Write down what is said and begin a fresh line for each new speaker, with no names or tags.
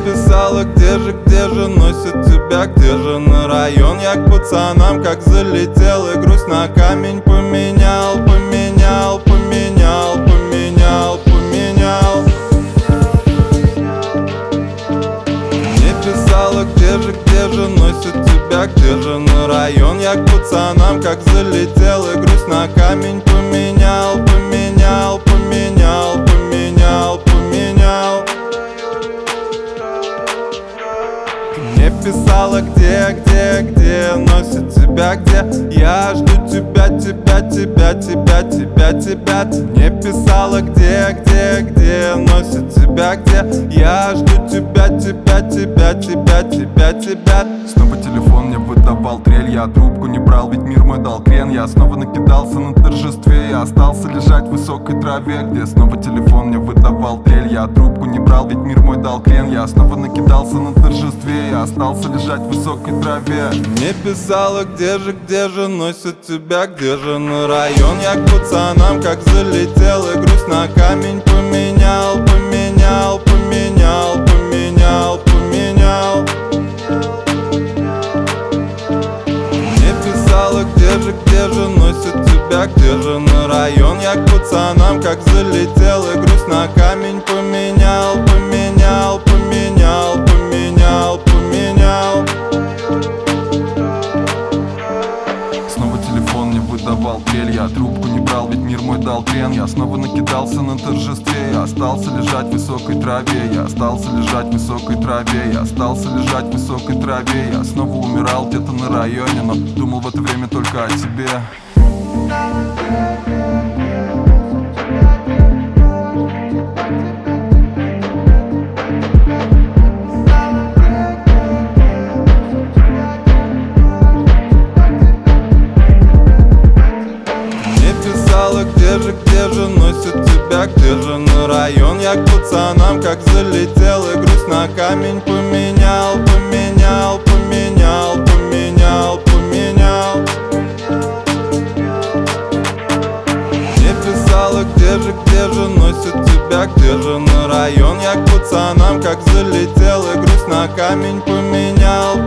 писала, где же носит тебя, где же на район? Я к пацанам как залетел и грусть на камень поменял, поменял, поменял, поменял, поменял. Мне писала, где же носит тебя, где же на район? Я к пацанам как залетел и грусть на камень поменял, поменял, поменял, поменял, поменял. Мне писала, где носит тебя, где я жду тебя, тебя, тебя, тебя, тебя, тебя. Ты мне писала, где носит тебя, где я жду тебя, тебя, тебя, тебя, тебя, тебя.
Снова телефон мне выдавал трель, я трубку не брал, ведь мир мой дал крен. Я снова накидался на торжестве, я остался лежать в высокой траве, где снова телефон мне выдавал трель. Я трубку не брал, ведь мир мой дал крен. Я снова накидался на торжестве, я остался лежать в высокой траве.
Мне писала, где же носит тебя, где же на район? Я к пацанам как залетел и грусть на камень поменял, поменял, поменял, поменял, поменял. Мне писала, где же носит тебя, где же на район? Я к пацанам как залетел и грусть на камень поменял, поменял, поменял, поменял, поменял.
Снова телефон мне выдавал трель, я трубку не брал, ведь мир мой дал крен. Я снова накидался на торжестве, я остался лежать в высокой траве. Я остался лежать в высокой траве, я остался лежать в высокой траве. Я снова умирал где-то на районе, но думал в это время только о тебе.
Где же носит тебя, где же на район? Я к пацанам как залетел и грусть на камень поменял, поменял, поменял, поменял, поменял. Мне писала, где же носит тебя, где же на район? Я к пацанам как залетел и грусть на камень поменял,